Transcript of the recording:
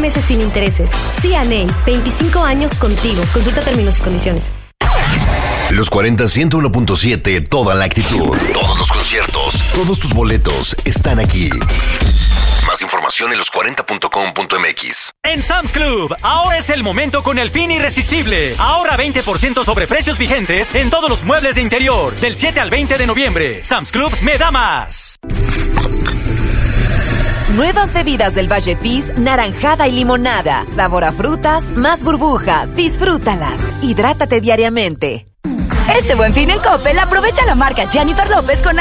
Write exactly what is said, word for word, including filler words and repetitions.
meses sin intereses. C N A, veinticinco años contigo. Consulta términos y condiciones. Los cuarenta, ciento uno punto siete, toda la actitud. Todos los conciertos, todos tus boletos están aquí. Más información en los cuarenta punto com punto m x. En Sam's Club, ahora es el momento con el fin irresistible. Ahorra veinte por ciento sobre precios vigentes en todos los muebles de interior. Del siete al veinte de noviembre. Sam's Club me da más. Nuevas bebidas del Valle Fizz, naranjada y limonada. Sabor a frutas, más burbuja. Disfrútalas. Hidrátate diariamente. Este Buen Fin en Coppel aprovecha la marca Jennifer López con